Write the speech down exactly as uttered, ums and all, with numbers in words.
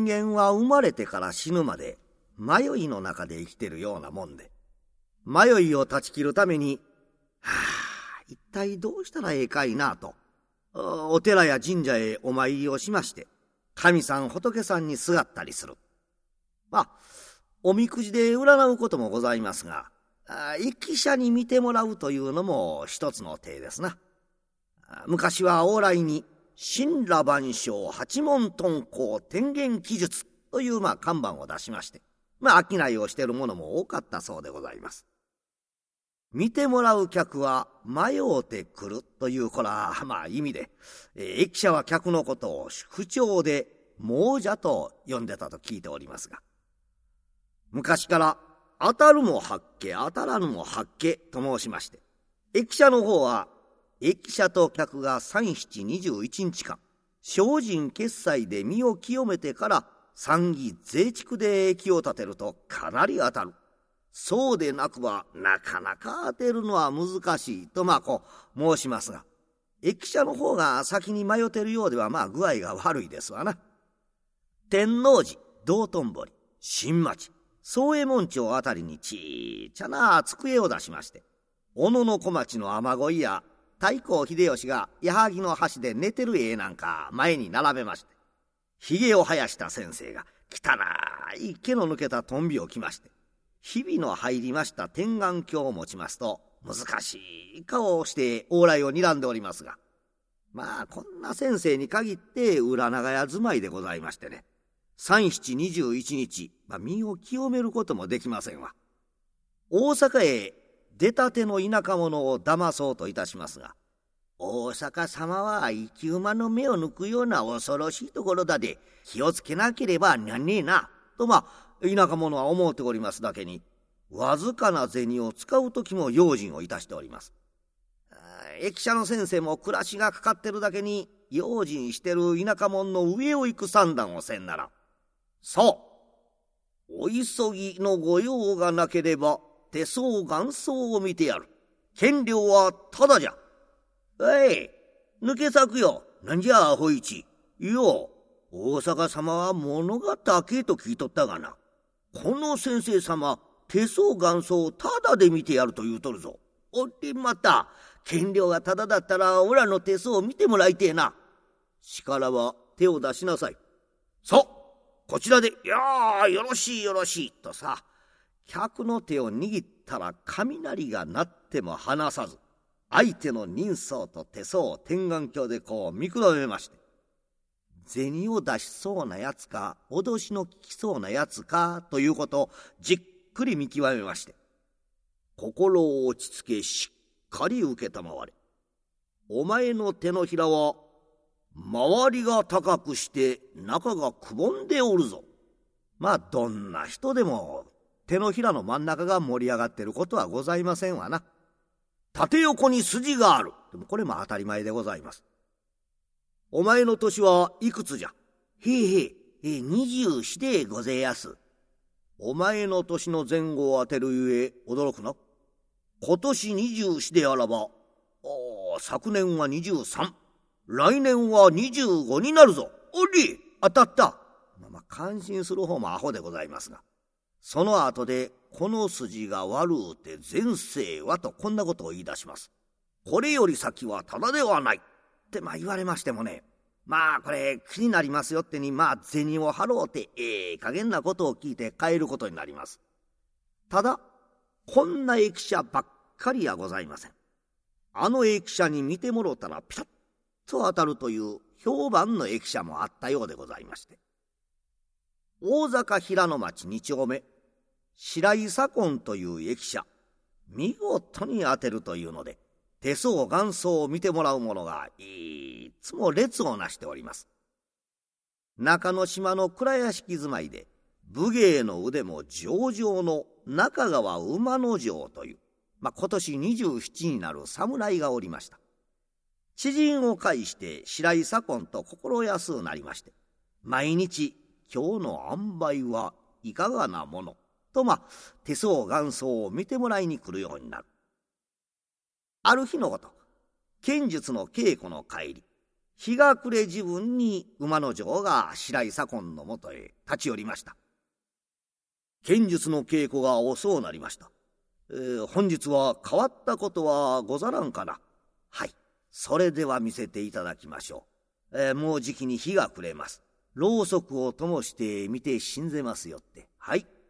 人間は生まれてから死ぬまで迷いの中で生きてるようなもんで、迷いを断ち切るために、はあ、一体どうしたらええかいなと、お寺や神社へお参りをしまして、神さん仏さんにすがったりする。まあ、おみくじで占うこともございますが、易者に見てもらうというのも一つの手ですな。昔は往来に神羅万象八門遁甲天元記述というまあ看板を出しまして、まあ商いをしているものも多かったそうでございます。見てもらう客は迷うてくるというこらまあ意味で、えー、易者は客のことを不調で亡者と呼んでたと聞いておりますが、昔から当たるも八卦当たらぬも八卦と申しまして、易者の方は易者と客が三七二十一日間精進決済で身を清めてから参議税畜で駅を立てるとかなり当たる。そうでなくばなかなか当てるのは難しいとまあこう申しますが、易者の方が先に迷ってるようではまあ具合が悪いですわな。天王寺、道頓堀、新町、宗右衛門町あたりにちいちゃな机を出しまして、小野の小町の雨乞いや太閤秀吉が矢作の橋で寝てる絵なんか前に並べまして、ひげを生やした先生が汚い毛の抜けたトンビを着まして、ひびの入りました天眼鏡を持ちますと難しい顔をして往来を睨んでおりますが、まあこんな先生に限って裏長屋住まいでございましてね、三七二十一日、まあ、身を清めることもできませんわ。大阪へ出たての田舎者を騙そうといたしますが、大阪様は生き馬の目を抜くような恐ろしいところだで気をつけなければなんねえなとまあ田舎者は思っておりますだけに、わずかな銭を使う時も用心をいたしております。易者の先生も暮らしがかかってるだけに用心してる田舎者の上を行く算段をせんなら、そうお急ぎのご用がなければ手相元相を見てやる。見料はただじゃ。おい、抜け咲くよ。なんじゃアホ一。いや、大阪様は物が高えと聞いとったがな。この先生様、手相元相をただで見てやると言うとるぞ。おってまた、見料がただだったらオラの手相を見てもらいてえな。しからは手を出しなさい。そうこちらで、いやーよろしいよろしいとさ、客の手を握ったら雷が鳴っても離さず、相手の人相と手相を天眼鏡でこう見比べまして、銭を出しそうなやつか脅しの効きそうなやつかということをじっくり見極めまして、心を落ち着けしっかり受けたまわれ。お前の手のひらは周りが高くして中がくぼんでおるぞ。まあどんな人でも手のひらの真ん中が盛り上がってることはございませんわな。縦横に筋がある。でもこれも当たり前でございます。お前の年はいくつじゃ。へいへい、え二十四でごぜやす。お前の年の前後を当てるゆえ驚くな。今年二十四であらば、お昨年は二十三、来年は二十五になるぞ。おり当たった。まあ、まあ感心する方もアホでございますが、その後でこの筋が悪うて前世はとこんなことを言い出します。これより先はただではないってまあ言われましてもね、まあこれ気になりますよってにまあ銭を払うてええ加減なことを聞いて帰ることになります。ただこんな駅舎ばっかりやございません。あの駅舎に見てもろたらピタッと当たるという評判の駅舎もあったようでございまして、大阪平野町二丁目白井左近という駅舎、見事に当てるというので手相元相を見てもらう者がいつも列をなしております。中之島の蔵屋敷住まいで武芸の腕も上々の中川馬之丞という、まあ、今年二十七になる侍がおりました。知人を介して白井左近と心安うなりまして、毎日今日の塩梅はいかがなものとまあ手相元相を見てもらいに来るようになる。ある日のこと、剣術の稽古の帰り、 日が暮れ時分に馬の尉が白井左近のもとへ立ち寄りました。剣術の稽古が遅うなりました。えー、本日は変わったことはござらんかな。はい、それでは見せていただきましょう。えー、もうじきに日が暮れます。ろうそくを灯して見て信ぜますよって。はい。